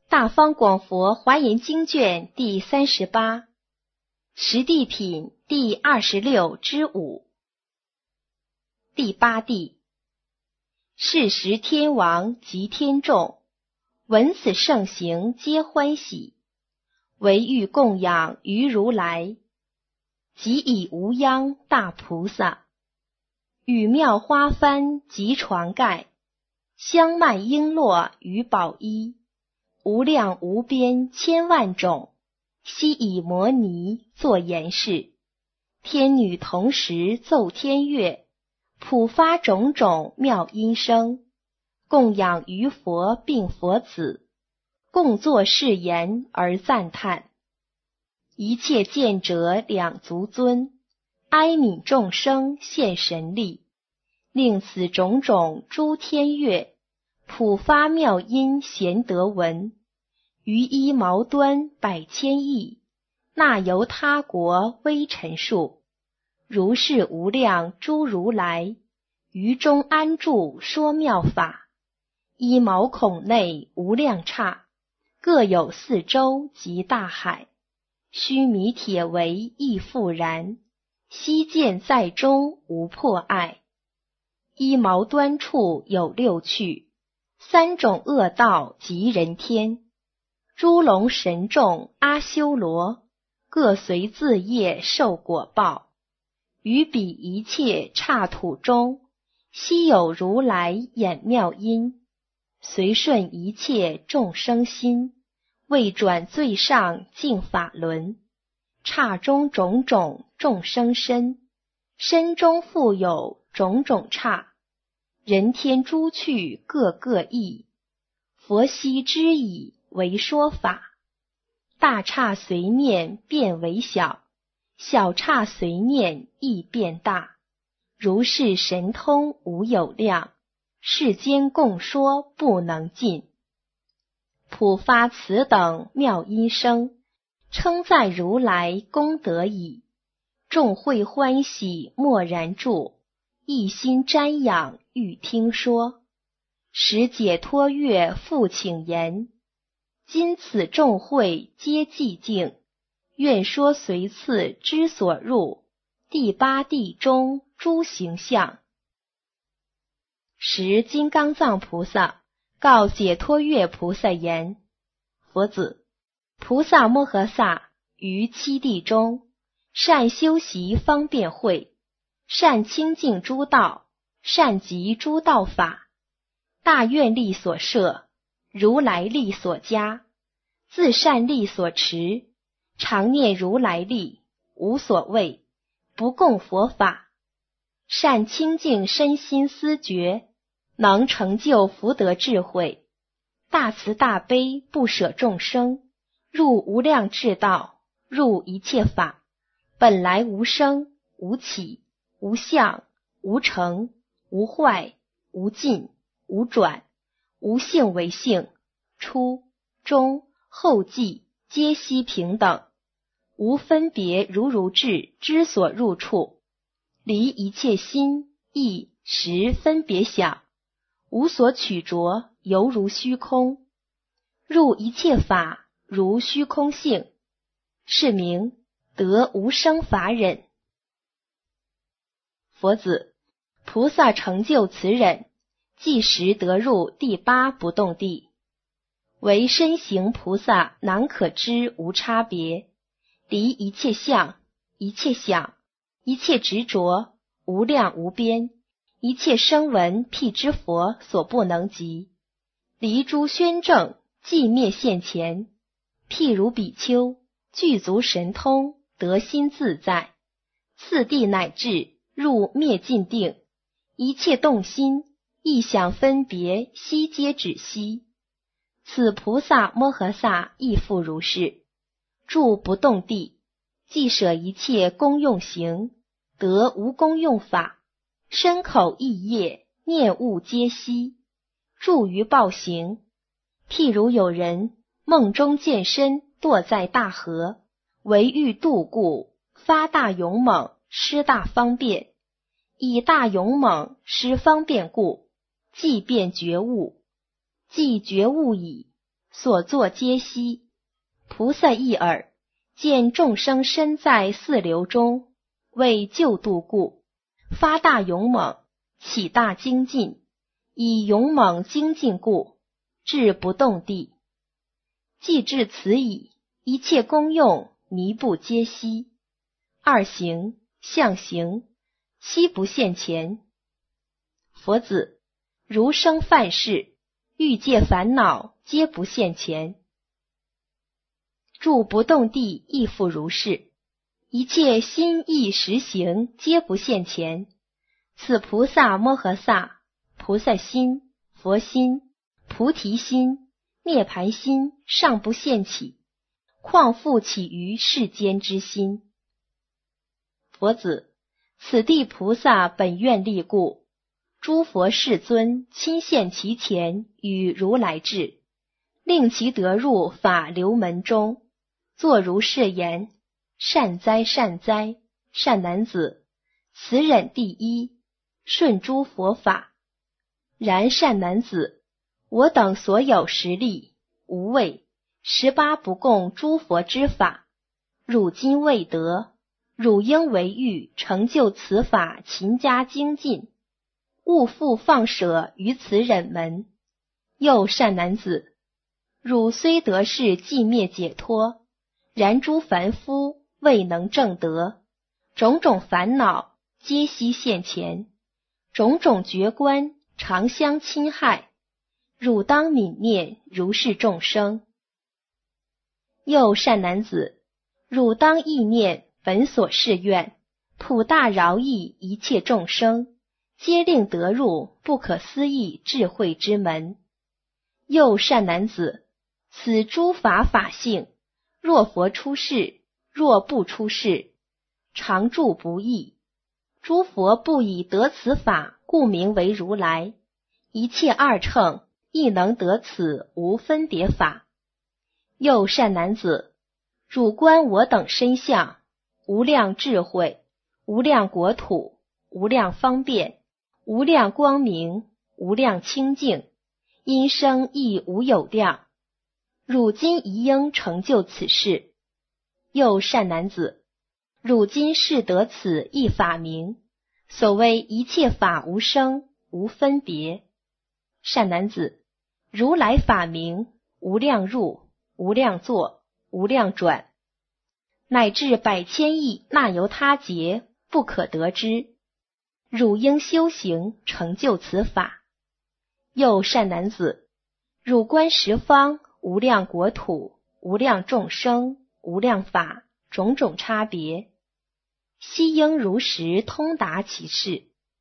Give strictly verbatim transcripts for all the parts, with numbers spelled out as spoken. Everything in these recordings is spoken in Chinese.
大方广佛华严经卷第三十八，十地品第二十六之五。第八地，是时天王及天众，闻此盛行皆欢喜，唯欲供养于如来，即以无央大菩萨，与妙花幡及床盖，香曼璎珞于宝衣，无量无边千万种，悉以摩尼作言饰。天女同时奏天乐，普发种种妙音声，供养于佛并佛子，共作誓言而赞叹。一切见者两足尊，哀悯众生现神力，令此种种诸天乐，普发妙音贤德闻，于一毛端百千亿，那由他国微尘数，如是无量诸如来，于中安住说妙法，一毛孔内无量刹，各有四洲及大海，须弥铁围亦复然，悉见在中无破碍。一毛端处有六趣，三种恶道及人天，诸龙神众阿修罗，各随自业受果报。于彼一切刹土中，悉有如来演妙音，随顺一切众生心，为转最上净法轮。刹中种种众生身，身中复有种种刹，人天诸趣各各异，佛悉知以为说法。大刹随念变为小，小刹随念亦变大，如是神通无有量，世间共说不能尽。普发此等妙音声，称赞如来功德已，众会欢喜默然住，一心瞻仰欲听说。时解脱乐复请言，今此众会皆寂静，愿说随次之所入，第八地中诸形象。时金刚藏菩萨告解脱乐菩萨言：佛子，菩萨摩诃萨于七地中，善修习方便慧，善清净诸道，善集诸道法，大愿力所摄，如来力所加，自善力所持，常念如来力，无所谓，不共佛法，善清净身心思觉，能成就福德智慧，大慈大悲不舍众生，入无量智道，入一切法，本来无生无起无相无成无坏无尽无转，无性为性，初中后继皆悉平等，无分别如如智之所入处，离一切心意识分别想，无所取着，犹如虚空，入一切法如虚空性，是名得无生法忍。佛子，菩萨成就此忍，即时得入第八不动地，为身行菩萨难可知无差别，离一切相一切想一切执着，无量无边，一切声闻辟支佛所不能及，离诸宣证寂灭现前，譬如比丘具足神通，得心自在，次第乃至入灭尽定，一切动心意想分别悉皆止息。此菩萨摩诃萨亦复如是，住不动地，既舍一切功用行，得无功用法，身口意业念悟皆悉，住于报行。譬如有人梦中见身堕在大河，为欲渡故，发大勇猛，施大方便，以大勇猛施方便故，即便觉悟，既觉悟矣， 所作皆悉。菩萨一耳，见众生身在四流中，为救度故，发大勇猛，起大精进，以勇猛精进故，至不动地。既至此矣，一切功用弥不皆悉。二行、相行，悉不现前。佛子，如生犯事，欲界烦恼，皆不现前。住不动地亦复如是，一切心意实行，皆不现前。此菩萨摩诃萨、菩萨心、佛心、菩提心、涅盘心尚不现起，况复起于世间之心。佛子，此地菩萨本愿力故，诸佛世尊亲现其前，与如来至，令其得入法流门中，作如是言：善哉善哉，善男子，此忍第一，顺诸佛法。然善男子，我等所有实力无畏，十八不共诸佛之法，汝今未得，汝应为欲成就此法，勤加精进，勿复放舍于此忍门。又善男子，汝虽得是寂灭解脱，然诸凡夫未能证得，种种烦恼皆悉现前，种种觉观常相侵害，汝当泯念如是众生。又善男子，汝当意念本所誓愿，普大饶益一切众生，皆令得入不可思议智慧之门。又善男子，此诸法法性，若佛出世，若不出世，常住不异。诸佛不以得此法，故名为如来。一切二乘亦能得此无分别法。又善男子，汝观我等身相，无量智慧，无量国土，无量方便，无量光明，无量清净，因生亦无有量。汝今宜应成就此事。又善男子，汝今是得此一法名，所谓一切法无生，无分别。善男子，如来法名，无量入，无量坐，无量转，乃至百千亿那由他劫，不可得之。汝应修行成就此法。又善男子，汝观十方无量国土，无量众生，无量法，种种差别，悉应如实通达其事。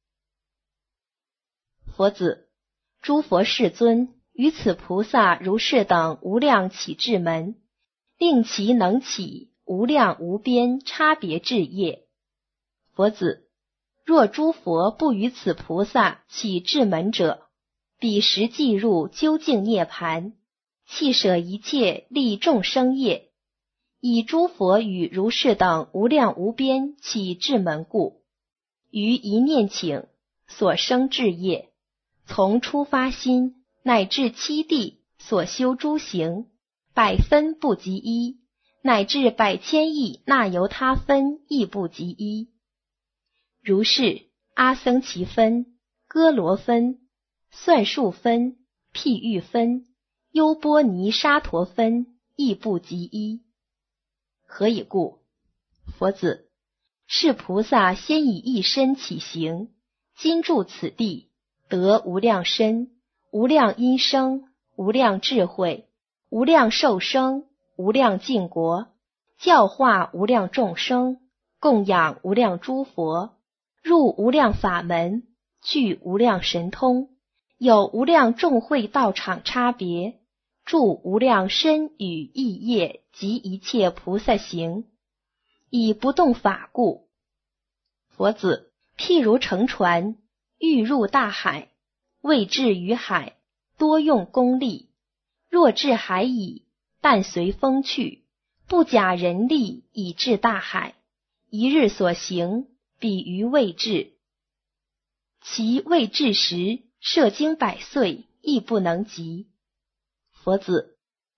佛子，诸佛世尊于此菩萨如是等无量起智门，令其能起无量无边差别智业。佛子，若诸佛不于此菩萨起智门者，彼时即入究竟涅盘，弃舍一切利众生业，以诸佛与如是等无量无边起智门故，于一念请所生智业，从出发心乃至七地所修诸行，百分不及一，乃至百千亿那由他分亦不及一。如是阿僧祇分、歌罗分、算术分、譬喻分、优波尼沙陀分亦不及一。何以故？佛子，是菩萨先以一身起行，今住此地，得无量身、无量音声、无量智慧、无量寿生、无量净国，教化无量众生，供养无量诸佛，入无量法门，具无量神通，有无量众会道场差别，住无量身语意业及一切菩萨行，以不动法故。佛子，譬如乘船，欲入大海，未至于海，多用功力，若至海矣，但随风去，不假人力以至大海，一日所行，比于未至。其未至时，摄经百岁，亦不能及。佛子，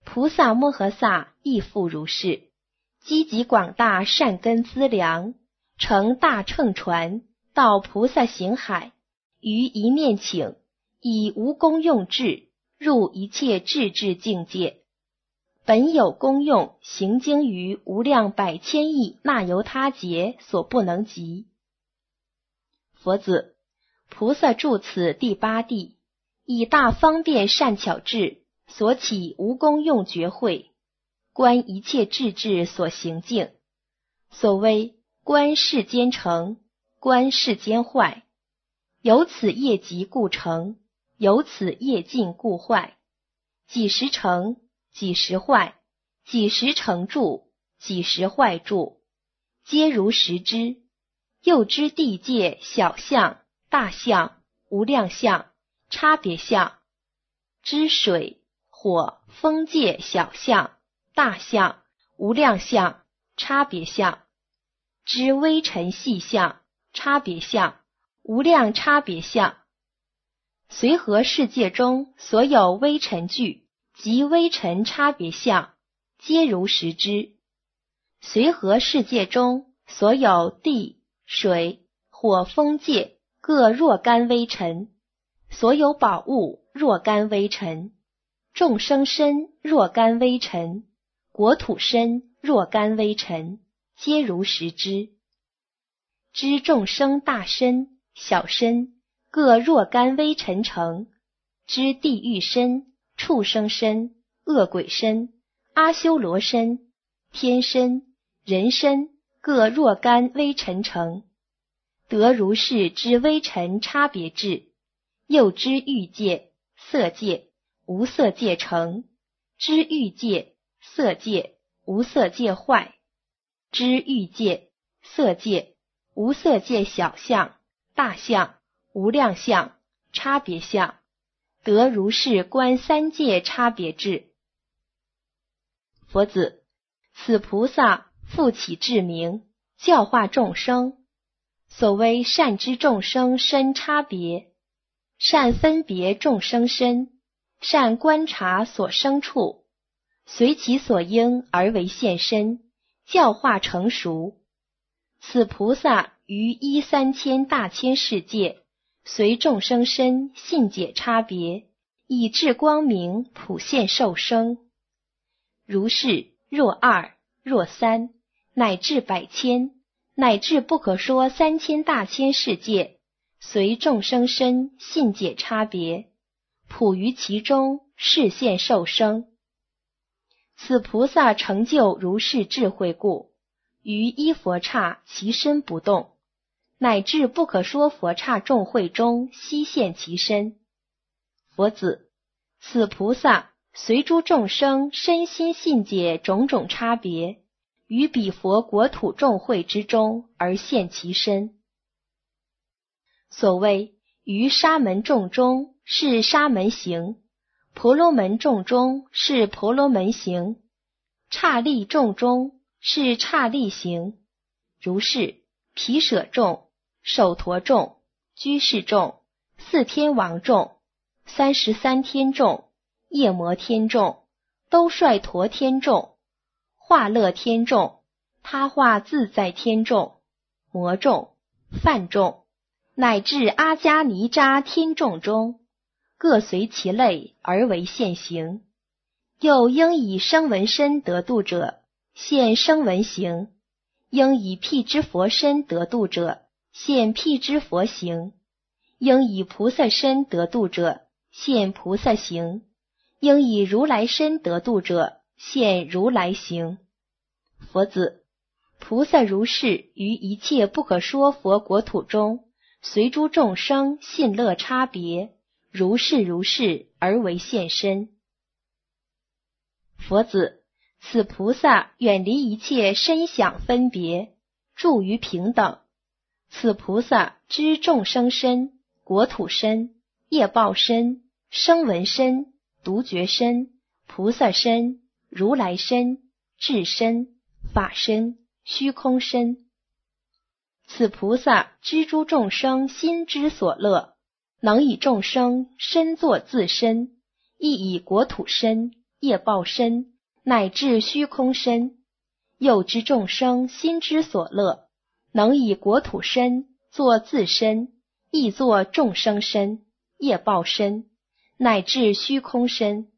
菩萨摩诃萨亦复如是，积集广大善根资粮，乘大乘船，到菩萨行海，于一念请，以无功用智，入一切智智境界。本有功用，行经于无量百千亿那由他劫所不能及。佛子，菩萨住此第八地，以大方便善巧智，所起无功用觉慧，观一切智智所行境。所谓观世间成，观世间坏，由此业集故成，由此业尽故坏。几时成，几时坏，几时成住，几时坏住，皆如实知。又知地界小相、大相、无量相、差别相，知水、火、风界小相、大相、无量相、差别相，知微尘细相、差别相、无量差别相。随和世界中所有微尘具及微尘差别相，皆如实知。随和世界中所有地、水、火、风界各若干微尘，所有宝物若干微尘，众生身若干微尘，国土身若干微尘，皆如实知。知众生大身、小身各若干微尘成，知地狱身、畜生身、恶鬼身、阿修罗身、天身、人身各若干微尘成，得如是知微尘差别智。又知欲界、色界、无色界成，知欲界、色界、无色界坏，知欲界、色界、无色界小相、大相、无量相、差别相，得如是观三界差别智。佛子，此菩萨复起智明，教化众生。所谓善知众生身差别，善分别众生身，善观察所生处，随其所应而为现身，教化成熟。此菩萨于一三千大千世界，随众生身信解差别，以智光明普现受生。如是若二、若三，乃至百千，乃至不可说三千大千世界，随众生身信解差别，普于其中示现受生。此菩萨成就如是智慧故，于一佛刹其身不动，乃至不可说佛刹众会中悉现其身。佛子，此菩萨随诸众生身心信解种种差别，于彼佛国土众会之中而现其身。所谓于沙门众中是沙门行，婆罗门众中是婆罗门行，刹利众中是刹利行，如是毗舍众、首陀众、居士众、四天王众、三十三天众、夜摩天众、兜率陀天众、化乐天众、他化自在天众、魔众、梵众，乃至阿迦尼吒天众中，各随其类而为现行。又应以声闻身得度者，现声闻行；应以辟支佛身得度者，现辟支佛行；应以菩萨身得度者，现菩萨行；应以如来身得度者，现如来行。佛子，菩萨如是于一切不可说佛国土中，随诸众生信乐差别，如是如是而为现身。佛子，此菩萨远离一切身想分别，住于平等。此菩萨知众生身、国土身、业报身、声闻身、独觉身、菩萨身、如来身、智身、法身、虚空身。此菩萨知诸众生心之所乐，能以众生身作自身，亦以国土身、 业报身，乃至虚空身。又知众生心之所乐，能以国土身作自身，亦作众生身，业报身，乃至虚空身。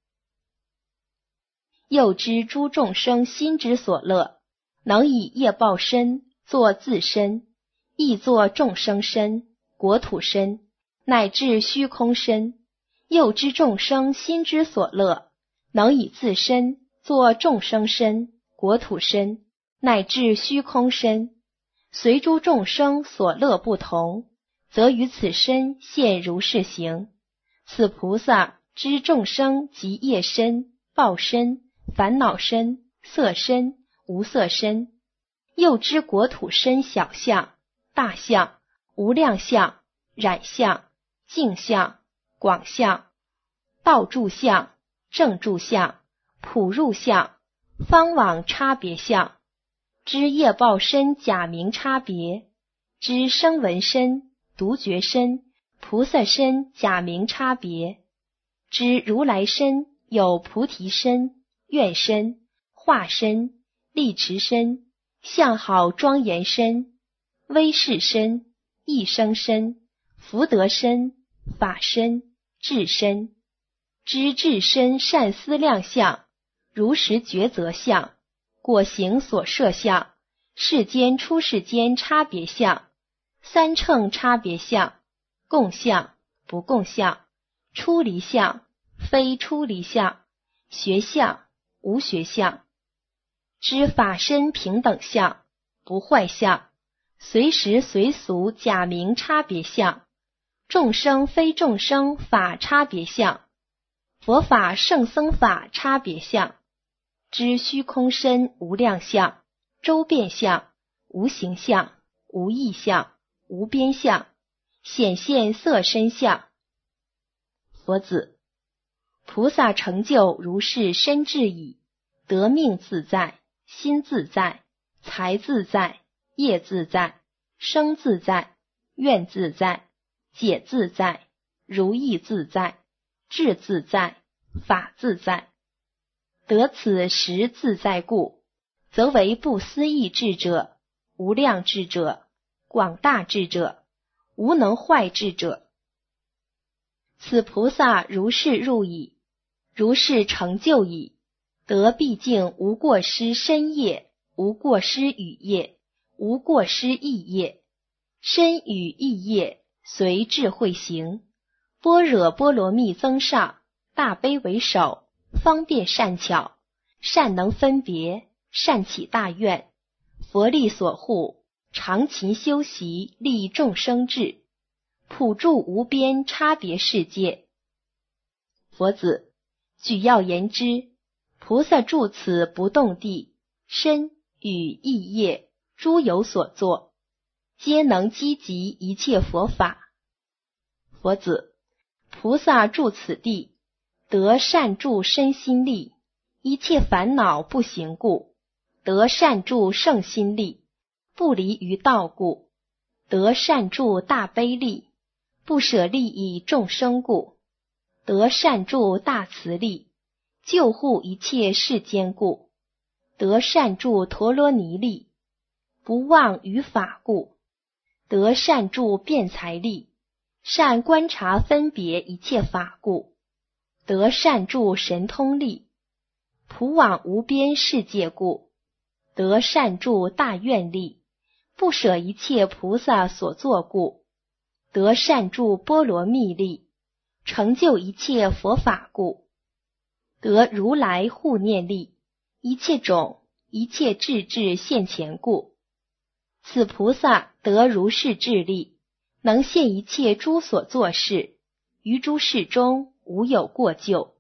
又知诸众生心之所乐，能以业报身作自身，亦作众生身、国土身，乃至虚空身。又知众生心之所乐，能以自身作众生身、国土身，乃至虚空身。随诸众生所乐不同，则于此身现如是形。此菩萨知众生及业身、报身、烦恼身、色身、无色身，又知国土身小相、大相、无量相、染相、净相、广相、道住相、正住相、普入相、方往差别相，知业报身假名差别，知声闻身、独觉身、菩萨身假名差别，知如来身有菩提身、愿身、化身、力持身、相好庄严身、威势身、一生身、福德身、法身、智身，知智身善思量相、如实抉择相、果行所摄相、世间出世间差别相、三乘差别相、共相、不共相、出离相、非出离相、学相、无学相，知法身平等相、不坏相、随时随俗假名差别相、众生非众生法差别相、佛法圣僧法差别相，知虚空身无量相、周遍相、无形相、无异相、无边相、显现色身相。佛子，菩萨成就如是身智已，得命自在，心自在，财自在，业自在，生自在，愿自在，解自在，如意自在，智自在，法自在。得此实自在故，则为不思议智者、无量智者、广大智者、无能坏智者。此菩萨如是入矣，如是成就矣，得毕竟无过失身业，无过失语业，无过失意业，身语意业随智慧行，般若波罗蜜增上，大悲为首，方便善巧，善能分别，善起大愿，佛力所护，常勤修习，利众生智，普住无边差别世界。佛子，举要言之，菩萨住此不动地，身语意业诸有所作，皆能积集一切佛法。佛子，菩萨住此地，得善住身心力，一切烦恼不行故，得善住圣心力，不离于道故，得善住大悲力，不舍利益众生故，得善住大慈力，救护一切世间故，得善住陀罗尼力，不忘于法故，得善住辩才力，善观察分别一切法故，得善住神通力，普往无边世界故，得善住大愿力，不舍一切菩萨所作故，得善住波罗蜜力，成就一切佛法故，得如来护念力，一切种一切智智现前故。此菩萨得如是智力，能现一切诸所作事，于诸事中无有过咎。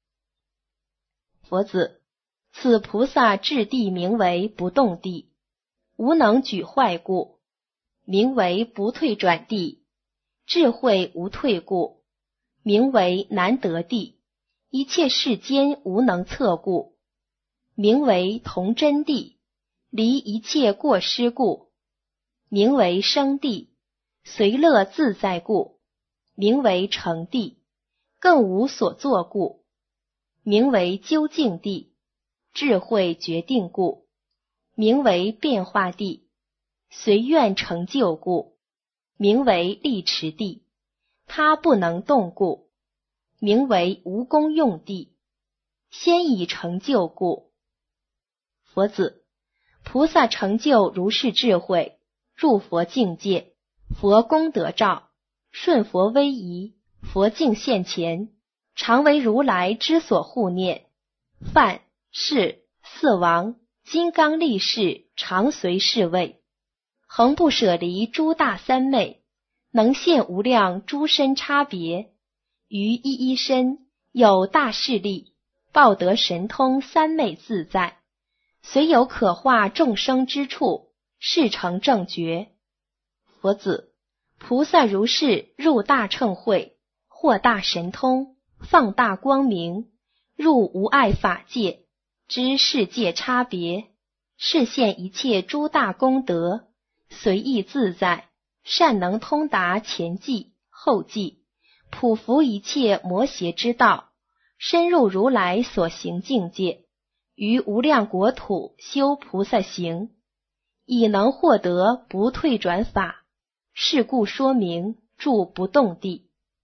佛子，此菩萨智地名为不动地，无能举坏故，名为不退转地，智慧无退故，名为难得地，一切世间无能测故，名为同真地，离一切过失故，名为生地，随乐自在故，名为成地，更无所作故， 名为究竟地，智慧决定故，名为变化地，随愿成就故，名为立持地，他不能动故，名为无功用地，先已成就故。佛子，菩萨成就如是智慧，入佛境界，佛功德照，顺佛威仪，佛境现前，常为如来之所护念，梵、释、四王、金刚力士常随侍卫，恒不舍离诸大三昧，能现无量诸身差别，于一一身有大势力，报得神通三昧自在，虽有可化众生之处，是成正觉。佛子，菩萨如是入大乘会，获大神通，放大光明，入无碍法界，知世界差别，示现一切诸大功德，随意自在，善能通达前际后际，普服一切魔邪之道，深入如来所行境界，于无量国土修菩萨行，已能获得不退转法，是故说明住不动地。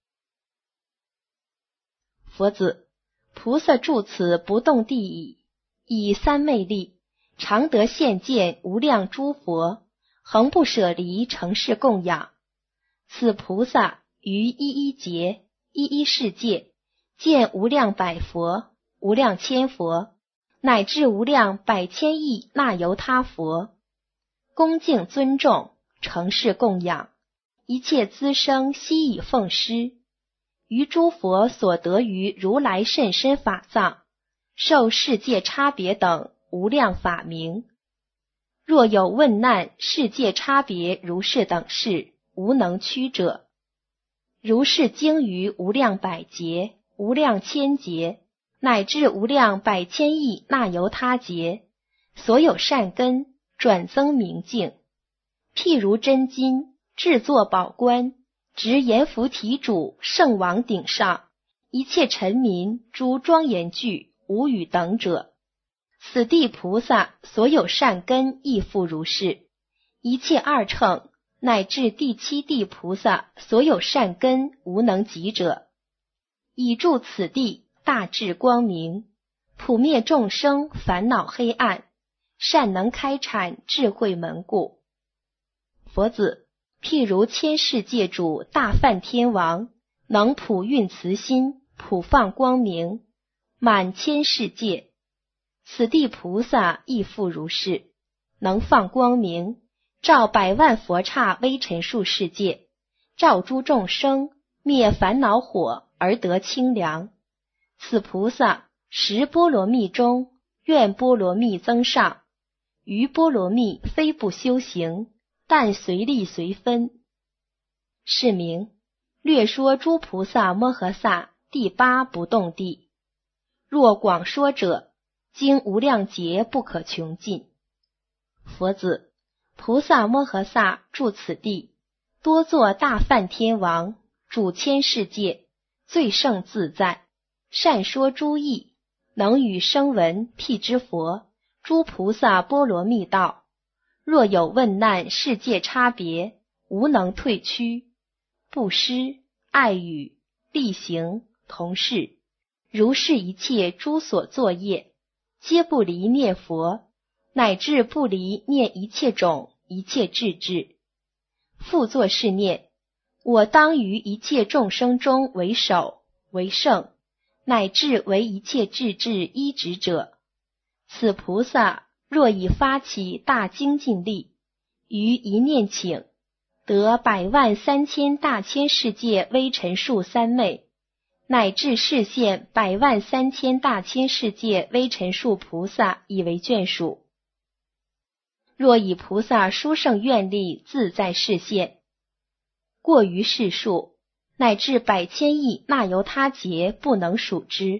佛子，菩萨住此不动地矣，以三昧力，常得现见无量诸佛，恒不舍离承事供养。此菩萨于一一劫、一一世界，见无量百佛、无量千佛，乃至无量百千亿那由他佛，恭敬尊重，承事供养，一切资生悉以奉施，于诸佛所得于如来甚深法藏，受世界差别等无量法名。若有问难世界差别如是等事，无能屈者，如是经于无量百劫、无量千劫，乃至无量百千亿那由他劫，所有善根转增明净，譬如真金制作宝冠，执阎浮提主圣王顶上，一切臣民诸庄严具无与等者。此地菩萨所有善根亦复如是，一切二乘乃至第七地菩萨所有善根无能及者，以住此地大智光明，普灭众生烦恼黑暗，善能开阐智慧门故。佛子，譬如千世界主大梵天王，能普运慈心，普放光明，满千世界。此地菩萨亦复如是，能放光明，照百万佛刹微尘数世界，照诸众生，灭烦恼火而得清凉。此菩萨十波罗蜜中，愿波罗蜜增上，于波罗蜜非不修行，但随力随分。是名略说诸菩萨摩诃萨第八不动地。若广说者，经无量劫不可穷尽。佛子，菩萨摩诃萨住此地，多作大梵天王，主千世界，最胜自在，善说诸义，能与声闻辟支佛诸菩萨波罗蜜道。若有问难世界差别，无能退屈，布施、爱语、力行、同事，如是一切诸所作业，皆不离念佛，乃至不离念一切种一切智智。复作是念：我当于一切众生中为首为圣，乃至为一切智智依止者。此菩萨若以发起大精进力，于一念请，得百万三千大千世界微尘数三昧，乃至示现百万三千大千世界微尘数菩萨以为眷属。若以菩萨殊胜愿力自在示现，过于世数，乃至百千亿那由他劫不能数之。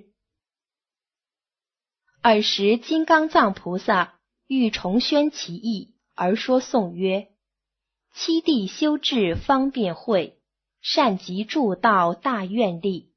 尔时金刚藏菩萨欲重宣其意，而说颂曰：七地修治方便慧，善集助道大愿力，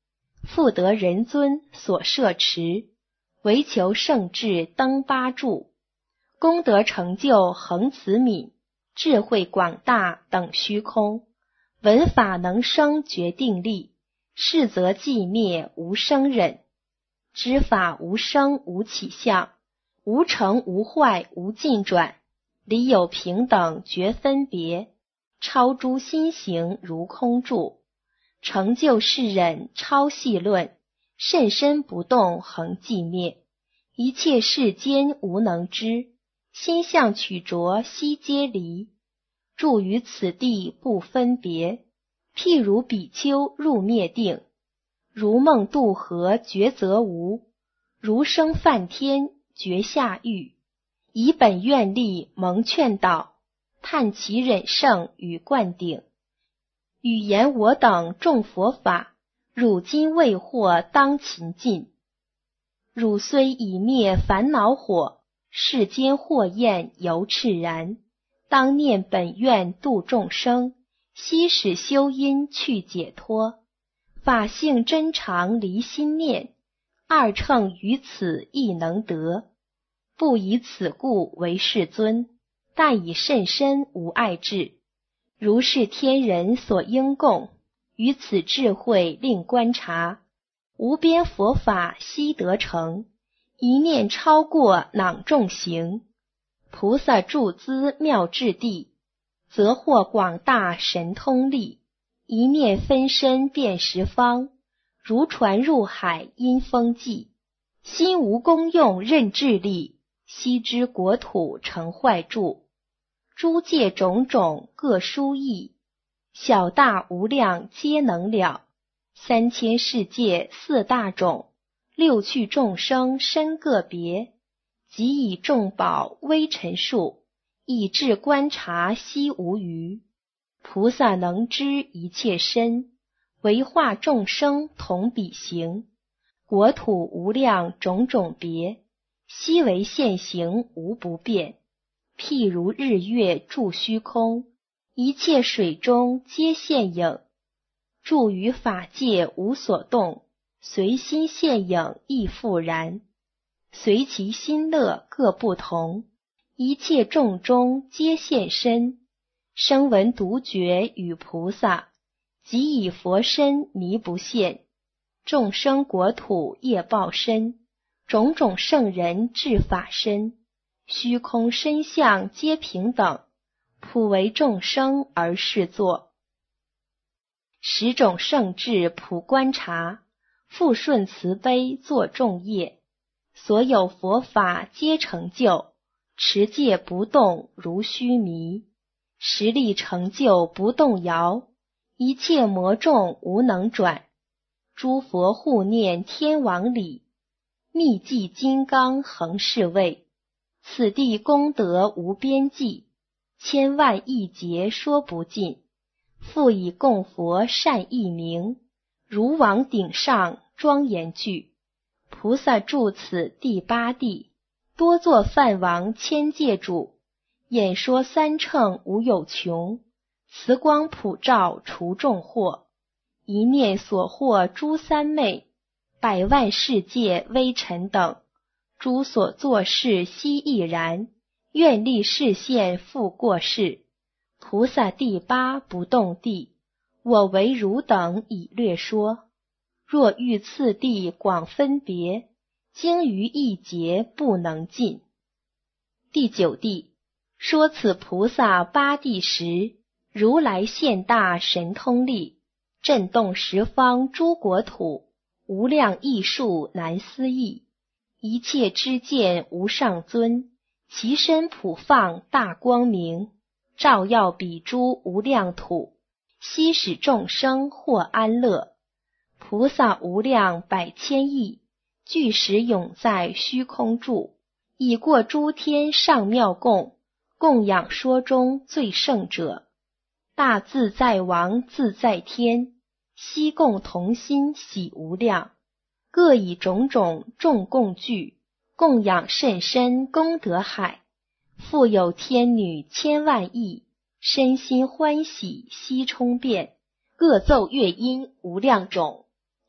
复得人尊所摄持，唯求圣智登八柱，功德成就恒慈悯，智慧广大等虚空，闻法能生决定力，是则寂灭无生忍，知法无生无起相，无成无坏无尽转，理有平等绝分别，超诸心行如空住，成就世人超细论，甚深不动恒寂灭，一切世间无能知，心相取着悉皆离，住于此地不分别，譬如比丘入灭定，如梦渡河觉则无，如生梵天觉下狱，以本愿力蒙劝导，叹其忍胜与灌顶，语言我等众佛法，汝今未获当勤进，汝虽已灭烦恼火，世间祸焰犹炽然，当念本愿度众生，悉使修因去解脱，法性真常离心念，二乘于此亦能得，不以此故为世尊，但以甚深无碍智，如是天人所应供，于此智慧令观察，无边佛法悉得成，一念超过囊众行，菩萨住资妙智地，则获广大神通力，一念分身遍十方，如船入海因风际，心无功用任智力，悉知国土成坏住，诸界种种各殊异，小大无量皆能了，三千世界四大种，六趣众生身个别，即以众宝微尘数，以智观察悉无余，菩萨能知一切身，为化众生同比行，国土无量种种别，悉为现行无不变，譬如日月住虚空，一切水中皆现影，住于法界无所动，随心现影亦复然，随其心乐各不同，一切众中皆现身，声闻独觉与菩萨，即以佛身弥不现，众生国土业报身，种种圣人智法身，虚空身相皆平等，普为众生而示作。十种圣智普观察，复顺慈悲作众业，所有佛法皆成就，持戒不动如须弥，实力成就不动摇，一切魔众无能转，诸佛护念天王礼，密记金刚恒是位，此地功德无边际，千万亿劫说不尽，复以供佛善义名，如王顶上庄严具，菩萨住此第八地，多作梵王千界主，演说三乘无有穷，慈光普照除众惑，一念所获诸三昧，百万世界微尘等，诸所作事悉亦然，愿力示现复过世，菩萨第八不动地，我为汝等已略说，若欲次第广分别，经于一劫不能尽。第九地，说此菩萨八地时，如来现大神通力，震动十方诸国土，无量艺术难思议，一切知见无上尊，其身普放大光明，照耀彼诸无量土，悉使众生获安乐。菩萨无量百千亿，具时永在虚空住，已过诸天上妙供，供养说中最胜者，大自在王自在天，悉共同心喜无量，各以种种众供具，供养甚深功德海，复有天女千万亿，身心欢喜悉充遍，各奏乐音无量种，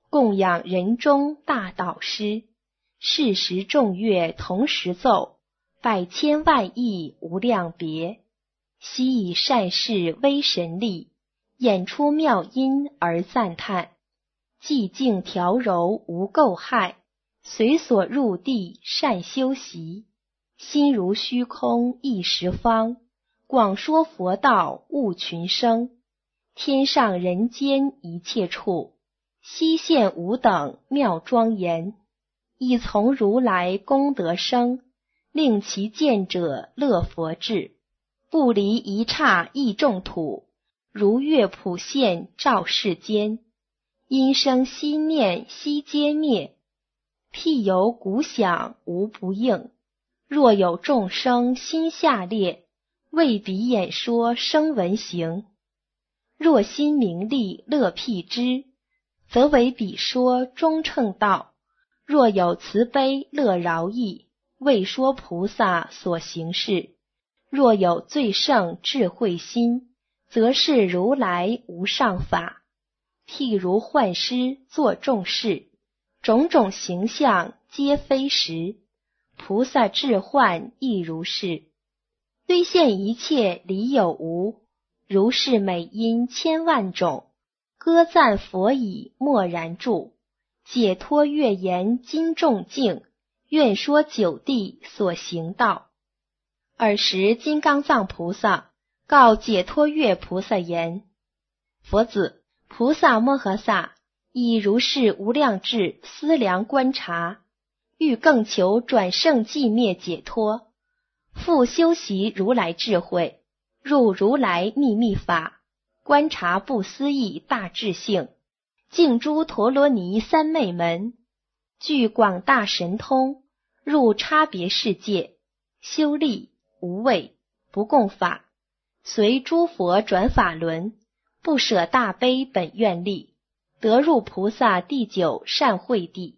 供养人中大导师，世时众乐同时奏，百千万亿无量别。悉以善事威神力，演出妙音而赞叹。寂静调柔无垢害，随所入地善修习。心如虚空一时方，广说佛道悟群生。天上人间一切处，悉现无等妙庄严。以从如来功德生，令其见者乐佛智。不离一刹亦众土，如月普现照世间。因生悉念悉皆灭，譬由鼓响无不应。若有众生心下列，为彼演说声闻行。若心名利乐辟之，则为彼说中乘道。若有慈悲乐饶益，为说菩萨所行事。若有最胜智慧心，则是如来无上法。譬如幻师作众事，种种形象皆非实。菩萨智幻亦如是，虽现一切理有无，如是美音千万种，歌赞佛已默然住。解脱乐言今众境，愿说九地所行道。尔时金刚藏菩萨告解脱乐菩萨言：佛子，菩萨摩诃萨以如是无量智思量观察，欲更求转胜寂灭解脱，复修习如来智慧，入如来秘密法，观察不思议大智性，净诸陀罗尼三昧门，具广大神通，入差别世界，修利无畏不共法，随诸佛转法轮，不舍大悲本愿力，得入菩萨第九善慧地。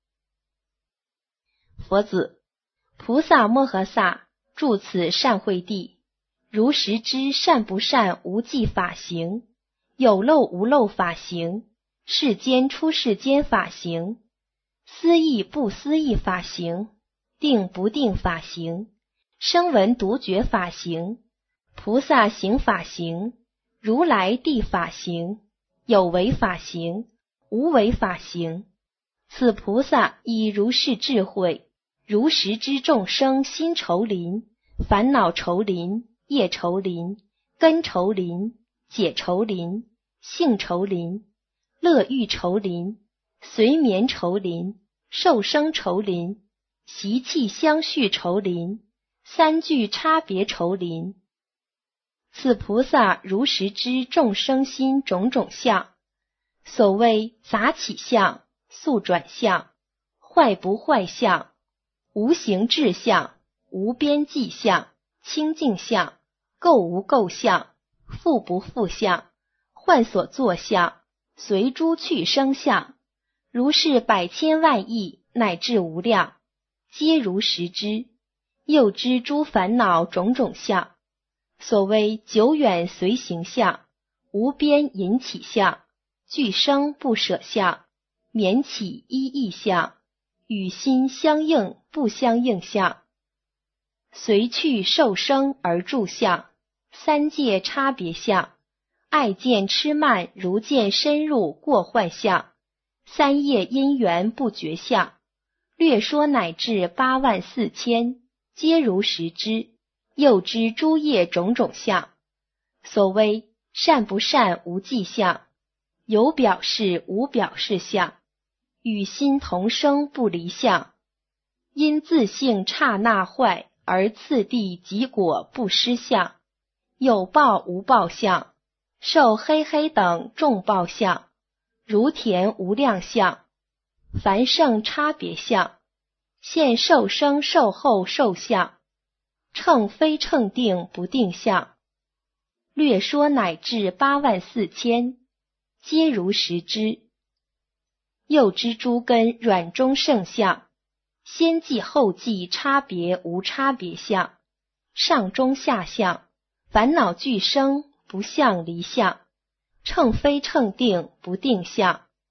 佛子，菩萨摩诃萨住此善慧地，如实知善不善无记法行，有漏无漏法行，世间出世间法行，思义不思义法行，定不定法行，声闻独觉法行，菩萨行法行，如来地法行，有为法行，无为法行。此菩萨以如是智慧，如实知众生心愁林、烦恼愁林、业愁林、根愁林、解愁林、性愁林、乐欲愁林、随眠愁林、受生愁林、习气相续愁林、三聚差别愁林。此菩萨如实知众生心种种相，所谓杂起相、速转相、坏不坏相、无形质相、无边际相、清净相、垢无垢相、复不复相、幻所作相、随诸去生相，如是百千万亿乃至无量，皆如实知。又知诸烦恼种种相，所谓久远随行相、无边引起相、俱生不舍相、免起依义相、与心相应不相应相、随去受生而住相、三界差别相、爱见痴慢如见深入过患相、三业因缘不觉相，略说乃至八万四千，皆如实知。又知诸业种种相，所谓善不善无记相，有表示无表示相，与心同生不离相，因自性刹那坏而次第即果不失相，有报无报相，受黑黑等众报相，如田无量相，凡圣差别相，现受生受后受相，乘非乘定不定相，略说乃至八万四千，皆如实知。又知诸根软中圣相，先际后际差别无差别相，上中下相，烦恼俱生不相离相，乘非乘定不定相，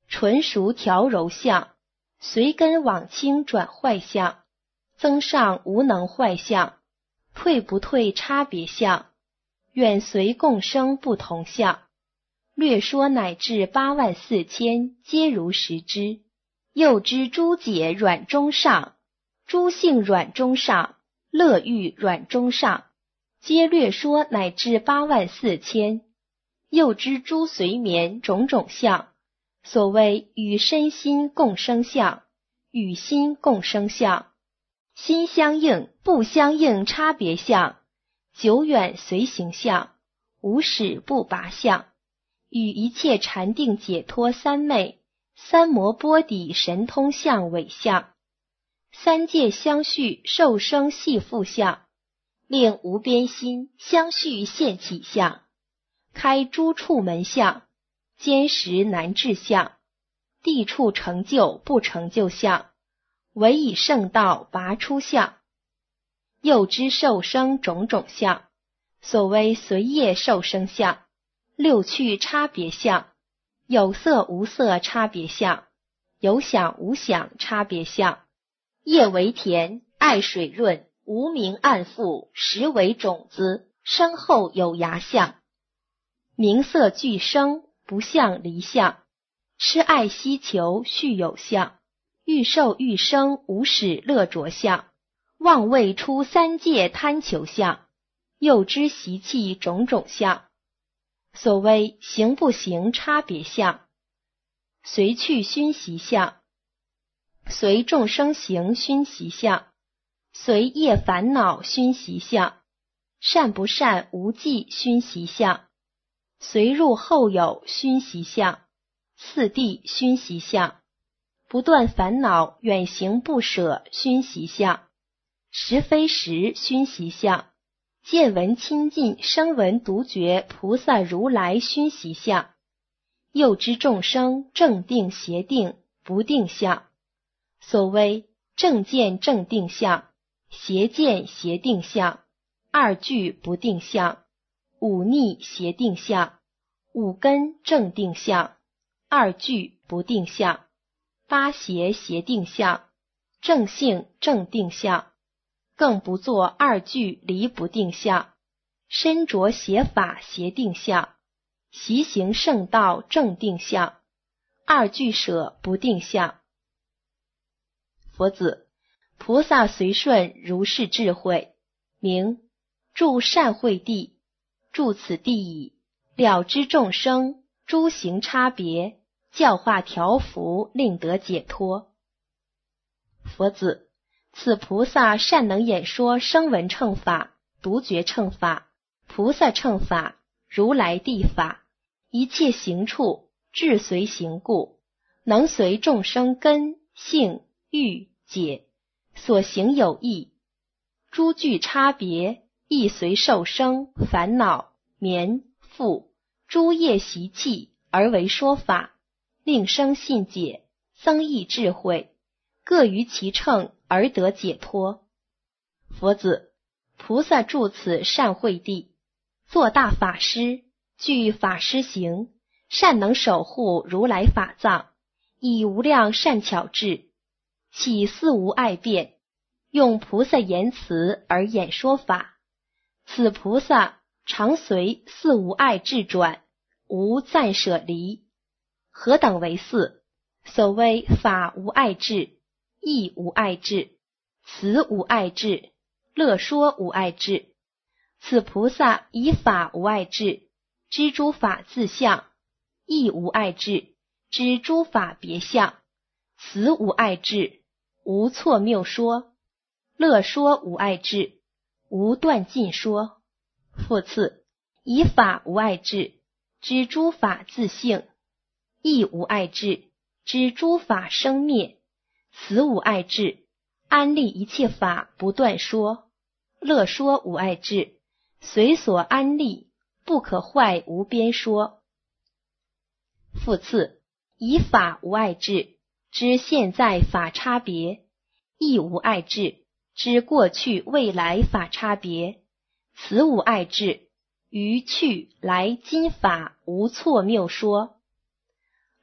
纯熟调柔相，随根往轻转坏相，增上无能坏相，退不退差别相，远随共生不同相，略说乃至八万四千，皆如实知。又知诸解软中上，诸性软中上，乐欲软中上，皆略说乃至八万四千。又知诸随眠种种相，所谓与身心共生相，与心共生相，心相应不相应差别相，久远随行相，无始不拔相，与一切禅定解脱三昧、三摩波底神通相伪相，三界相续受生系缚相，令无边心相续现起相，开诸处门相，坚实难治相，地处成就不成就相，唯以圣道拔出相。又知受生种种相，所谓随业受生相，六趣差别相，有色无色差别相，有想无想差别相，业为田，爱水润，无明暗覆，实为种子，生后有芽相。名色俱生，不相离相，痴爱希求续有相，欲受欲生无始乐着相，妄为出三界贪求相，又知习气种种相，所谓行不行差别相，随去熏习相，随众生行熏习相，随业烦恼熏习相，善不善无记熏习相，随入后有熏习相，次第熏习相，不断烦恼远行不舍熏习相，实非实熏习相，见闻亲近声闻独觉菩萨如来熏习相，又知众生正定邪定不定相，所谓正见正定相，邪见邪定相，二句不定相，五逆邪定相，五根正定相，二句不定相，八邪邪定相，正性正定相，更不作二句离不定相，身着邪法邪定相，习行圣道正定相，二句舍不定相。佛子，菩萨随顺如是智慧，名住善慧地，住此地矣，了知众生诸行差别，教化调伏，令得解脱。佛子，此菩萨善能演说声闻乘法、独觉乘法、菩萨乘法、如来地法，一切行处智随行故，能随众生根性欲解，所行有异，诸具差别，亦随受生烦恼眠覆诸业习气而为说法，令生信解，增益智慧，各于其乘而得解脱。佛子，菩萨住此善慧地，做大法师，具法师行，善能守护如来法藏，以无量善巧智，起四无碍辩，用菩萨言辞而演说法。此菩萨常随四无碍智转，无暂舍离。何等为四？所谓法无碍智，义无碍智，慈无碍智，乐说无碍智。此菩萨以法无碍智，知诸法自相；义无碍智，知诸法别相；慈无碍智，无错谬说；乐说无碍智，无断尽说。复次，以法无碍智，知诸法自性；义无碍智，知诸法生灭；慈无碍智，安立一切法不断说；乐说无碍智，随所安立，不可坏无边说。复次，以法无碍智，知现在法差别；义无碍智，知过去未来法差别；慈无碍智，于去来今法无错谬说；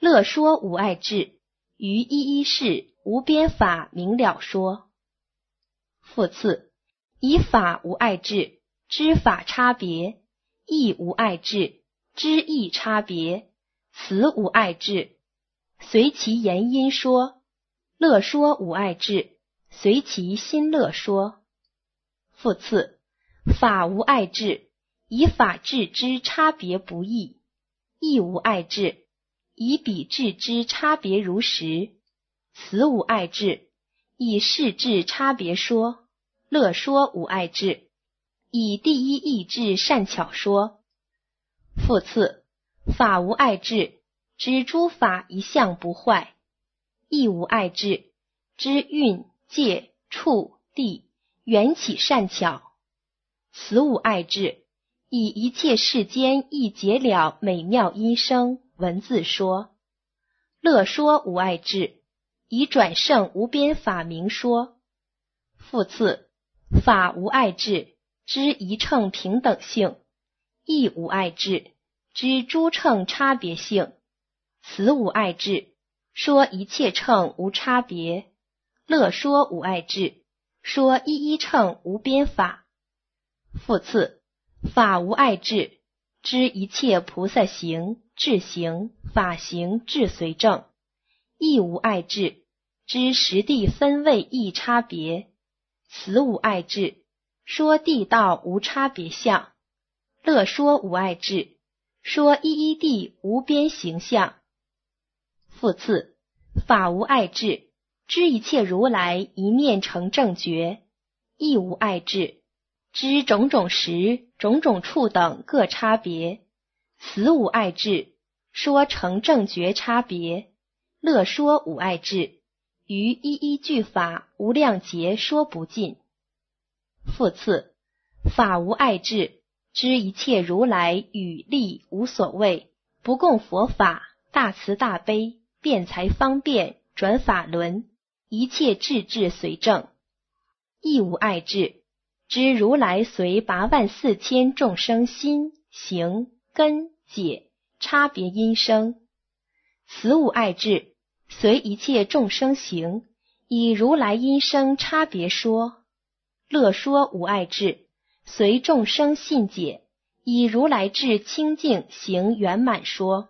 乐说无碍智，于一一事无边法明了说。复次，以法无碍智，知法差别；义无碍智，知义差别；词无碍智，随其言因说。乐说无碍智，随其心乐说。复次，法无碍智，以法治之差别不异；义无碍智，以彼治之差别如实；词无碍智，以事治差别说。乐说无碍智，以第一义智善巧说。复次，法无碍智，知诸法一向不坏；义无碍智，知运界处地缘起善巧；词无碍智，以一切世间一解了美妙音声文字说。乐说无碍智，以转胜无边法明说。复次，法无碍智，知一乘平等性；义无碍智，知诸乘差别性；词无碍智，说一切乘无差别；乐说无碍智，说一一乘无边法。复次，法无碍智，知一切菩萨行、智行、法行智随正；义无碍智，知实地分位异差别；词无碍智，说地道无差别相；乐说无碍智，说一一地无边形象。复次，法无碍智，知一切如来一念成正觉；义无碍智，知种种时、种种处等各差别；词无碍智，说成正觉差别；乐说无碍智，于一一句法无量劫说不尽。复次，法无碍智，知一切如来语力无所谓，不共佛法，大慈大悲，辩才方便，转法轮，一切智智随正；义无碍智，知如来随八万四千众生心、行、根、解差别因声；词无碍智，随一切众生行，以如来因声差别说。乐说无碍智，随众生信解，以如来智清净行圆满说。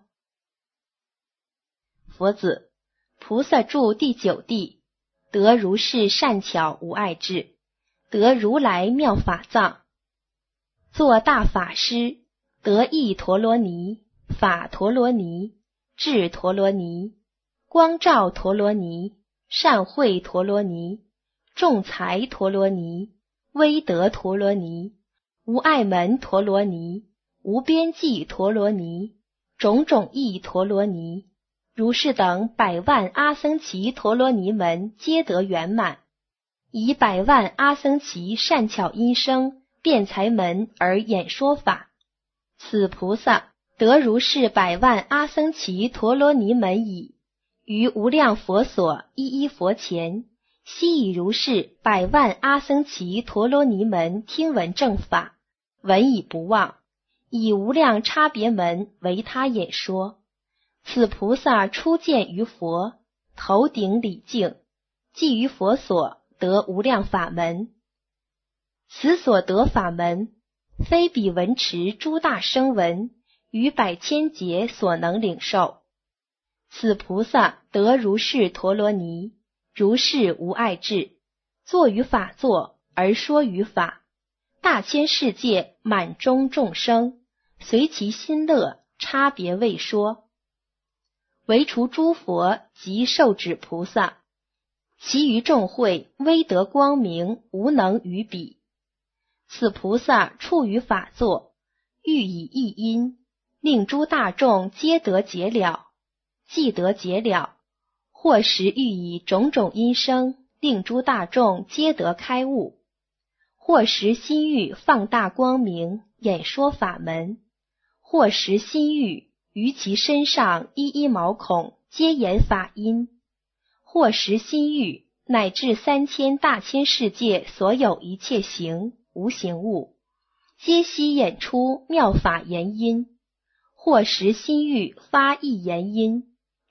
佛子，菩萨住第九地，得如是善巧无碍智，得如来妙法藏，作大法师，得意陀罗尼、法陀罗尼、智陀罗尼、光照陀罗尼、善慧陀罗尼、众财陀罗尼、威德陀罗尼、无碍门陀罗尼、无边际陀罗尼、种种义陀罗尼，如是等百万阿僧祇陀罗尼门皆得圆满，以百万阿僧祇善巧音声辩才门而演说法。此菩萨得如是百万阿僧祇陀罗尼门已，于无量佛所一一佛前，悉以如是百万阿僧祇陀罗尼门听闻正法，闻已不忘，以无量差别门为他演说。此菩萨初见于佛，头顶礼敬，即于佛所得无量法门。此所得法门，非彼闻持诸大声闻于百千劫所能领受。此菩萨得如是陀罗尼，如是无碍智，坐于法座而说于法，大千世界满中众生，随其心乐，差别未说。唯除诸佛及受指菩萨，其余众会威德光明，无能于彼。此菩萨处于法座，欲以一因，令诸大众皆得解了，既得解了，或时欲以种种音声，令诸大众皆得开悟；或时心欲放大光明，演说法门；或时心欲于其身上一一毛孔皆言法音；或时心欲乃至三千大千世界所有一切行无形物，皆悉演出妙法言音；或时心欲发意言音，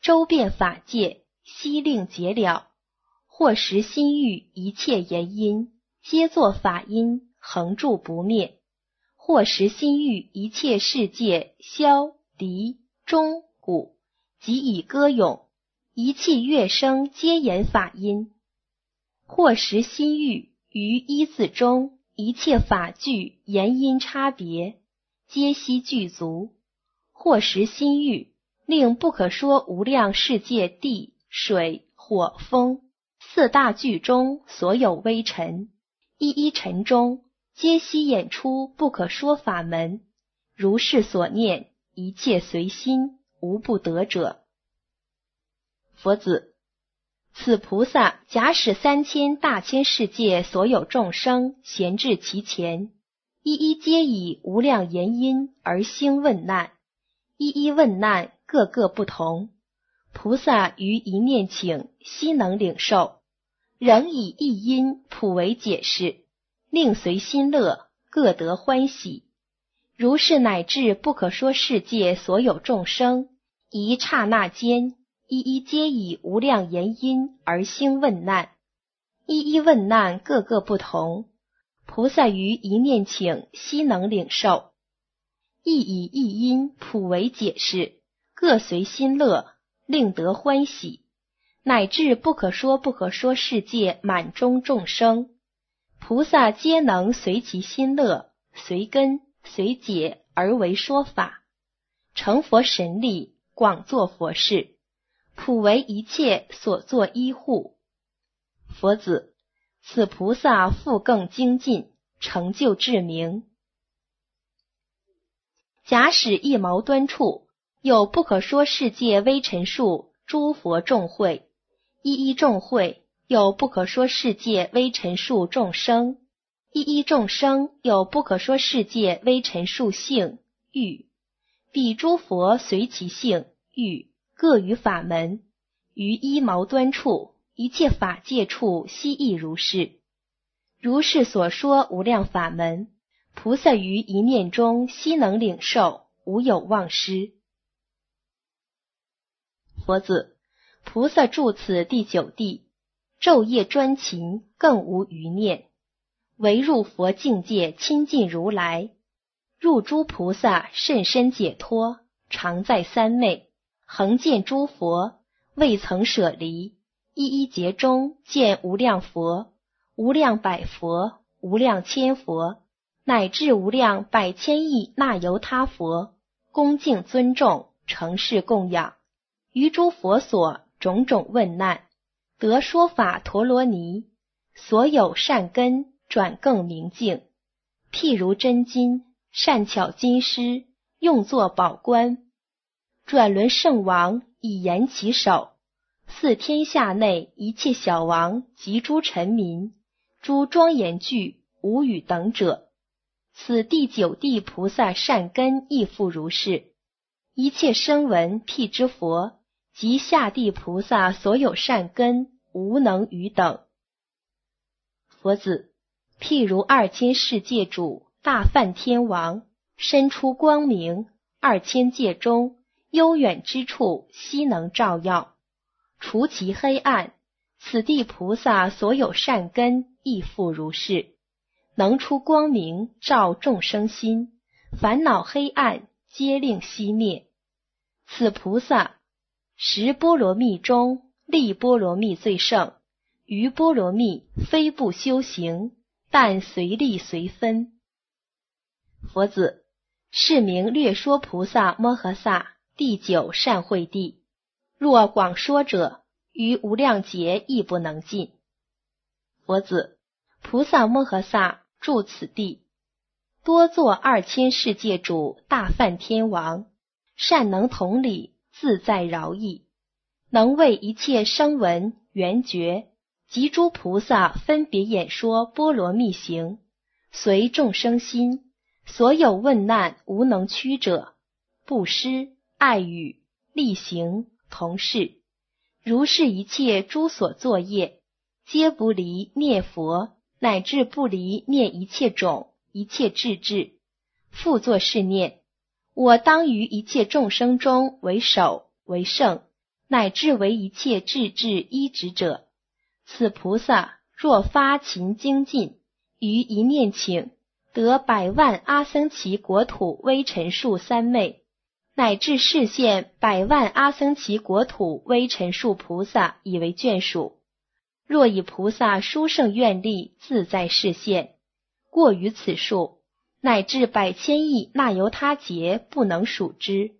周遍法界，悉令解了。或时心欲一切言音，皆作法音，恒住不灭。或时心欲一切世界，箫、笛、钟、鼓，即以歌咏，一切乐声皆言法音。或时心欲于一字中，一切法句言音差别，皆悉具足。或时心欲令不可说无量世界地、水、火、风四大句中所有微尘，一一尘中皆悉演出不可说法门，如是所念，一切随心，无不得者。佛子，此菩萨假使三千大千世界所有众生闲至其前，一一皆以无量言音而兴问难，一一问难各个不同，菩萨于一念请，悉能领受，仍以一因普为解释，令随心乐，各得欢喜。如是乃至不可说世界所有众生，一刹那间，一一皆以无量言音而兴问难，一一问难各个不同，菩萨于一念请，悉能领受，亦以一因普为解释，各随心乐，令得欢喜，乃至不可说不可说世界满中众生，菩萨皆能随其心乐，随根随解而为说法，成佛神力，广作佛事，普为一切所作依护。佛子，此菩萨复更精进，成就至明。假使一毛端处，有不可说世界微尘数诸佛众会，一一众会有不可说世界微尘数众生，一一众生有不可说世界微尘数性欲，彼诸佛随其性欲，各于法门，于一毛端处，一切法界处悉亦如是。如是所说无量法门，菩萨于一念中悉能领受，无有忘失。佛子，菩萨住此第九地，昼夜专勤，更无余念，唯入佛境界亲近如来，入诸菩萨甚深解脱，常在三昧，恒见诸佛，未曾舍离，一一劫中见无量佛，无量百佛，无量千佛，乃至无量百千亿那由他佛，恭敬尊重，承事供养，于诸佛所种种问难，得说法陀罗尼，所有善根转更明净，譬如真金，善巧金狮，用作宝冠，转轮圣王以言其手，四天下内一切小王及诸臣民，诸庄严具无与等者。此第九地菩萨善根亦复如是，一切声闻辟支佛及下地菩萨所有善根无能与等。佛子，譬如二千世界主大梵天王，身出光明，二千界中悠远之处悉能照耀，除其黑暗，此地菩萨所有善根亦复如是，能出光明，照众生心，烦恼黑暗皆令熄灭。此菩萨十波罗蜜中力波罗蜜最胜，余波罗蜜非不修行，但随力随分。佛子，是名略说菩萨摩诃萨第九善慧地，若广说者，于无量劫亦不能尽。佛子，菩萨摩诃萨住此地，多作二千世界主大梵天王，善能同理，自在饶益，能为一切声闻缘觉及诸菩萨分别演说波罗蜜行，随众生心，所有问难无能屈者，布施、爱语、力行、同事，如是一切诸所作业，皆不离念佛，乃至不离念一切种、一切智智，复作是念：我当于一切众生中为首为圣， 乃至为一切智智依止者。此菩萨若发勤精进，于一念请，得百万阿僧祇国土微尘数三昧，乃至示现百万阿僧祇国土微尘数菩萨以为眷属。若以菩萨殊胜愿力自在示现，过于此数，乃至百千亿那由他劫不能数之。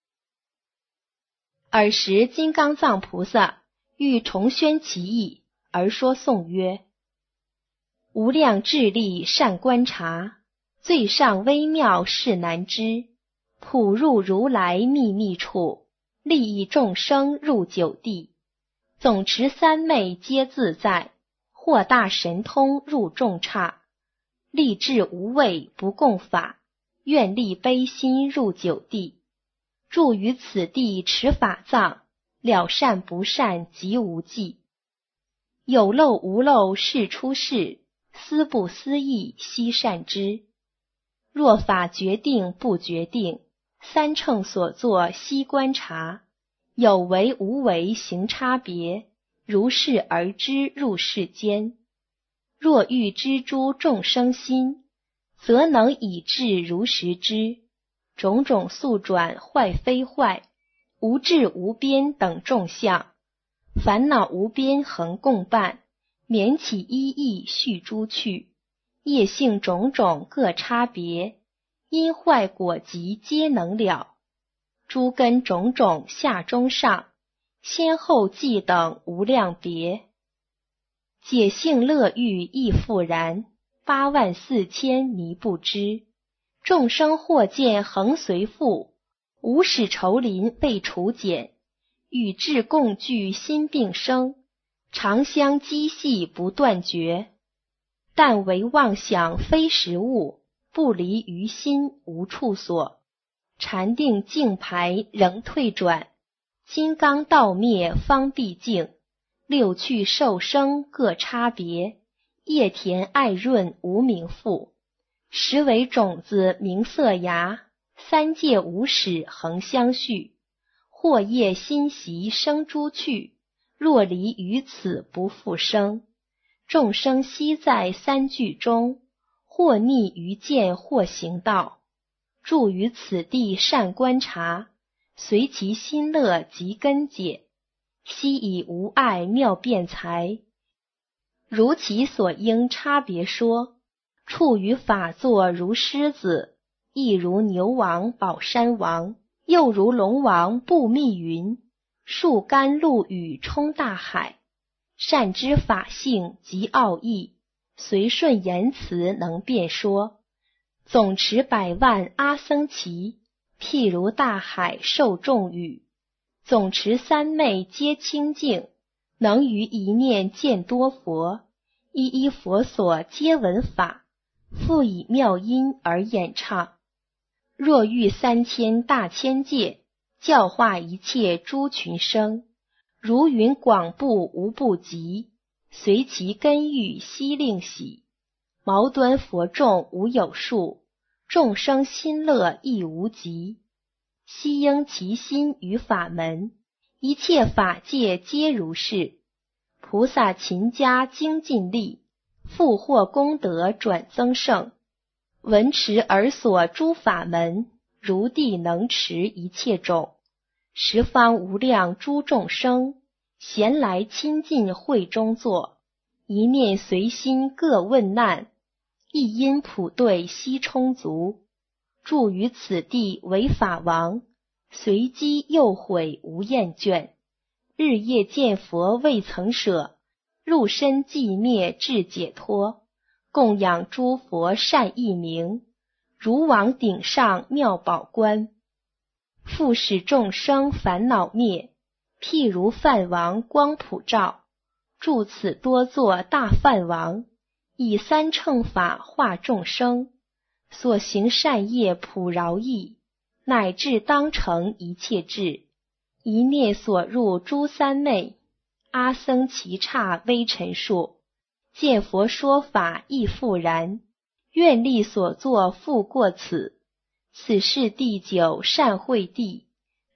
尔时金刚藏菩萨欲重宣其意，而说颂曰：无量智力善观察，最上微妙是难知，普入如来秘密处，利益众生入九地，总持三昧皆自在，获大神通入众刹，立志无畏不共法，愿力悲心入九地，住于此地持法藏，了善不善即无记。有漏无漏是出世，思不思议悉善知。若法决定不决定，三乘所作悉观察，有为无为行差别，如是而知入世间。若欲知诸众生心，则能以智如实知，种种速转坏非坏，无智无边等众相，烦恼无边恒共伴，免起一意续诸趣，业性种种各差别，因坏果集皆能了，诸根种种下中上，先后继等无量别。解性乐欲亦复然，八万四千迷不知。众生或见恒随复，无始愁林被除减，与智共聚心并生，常相激系不断绝。但为妄想非实物，不离于心无处所，禅定净排仍退转，金刚道灭方毕竟，六趣受生各差别，叶田爱润无名复，实为种子名色芽，三界无始恒相续，或业心习生诸趣，若离于此不复生。众生悉在三聚中，或逆于见或行道，住于此地善观察，随其心乐及根解，悉以无碍妙辩才，如其所应差别说，处于法座如狮子，亦如牛王宝山王，又如龙王布密云，数甘露雨冲大海，善知法性及奥义，随顺言辞能辩说，总持百万阿僧祇，譬如大海受众雨，总持三昧皆清净，能于一念见多佛，一一佛所皆闻法，复以妙音而演唱。若遇三千大千界，教化一切诸群生，如云广布无不及，随其根欲悉令喜，毛端佛众无有数，众生心乐亦无极，悉应其心于法门，一切法界皆如是。菩萨勤加精进力，复获功德转增盛，闻持而所诸法门，如地能持一切种，十方无量诸众生，闲来亲近会中坐，一念随心各问难，一因普对悉充足，住于此地为法王，随机诱毁无厌倦，日夜见佛未曾舍，入身寂灭至解脱，供养诸佛善义名，如往顶上妙宝观，复使众生烦恼灭，譬如梵王光普照，住此多作大梵王，以三乘法化众生，所行善业普饶益，乃至当成一切智，一念所入诸三昧，阿僧祇刹微尘数，见佛说法亦复然，愿力所作复过此，此是第九善慧地，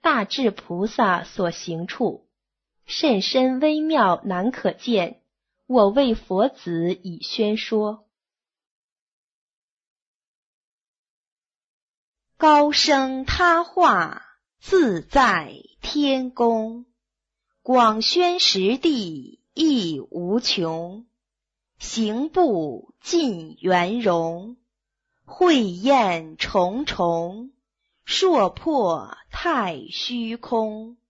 大智菩萨所行处，甚深微妙难可见，我为佛子以宣说。高声他化，自在天宫，广宣实地亦无穷，行步尽圆融，慧焰重重，烁破太虚空。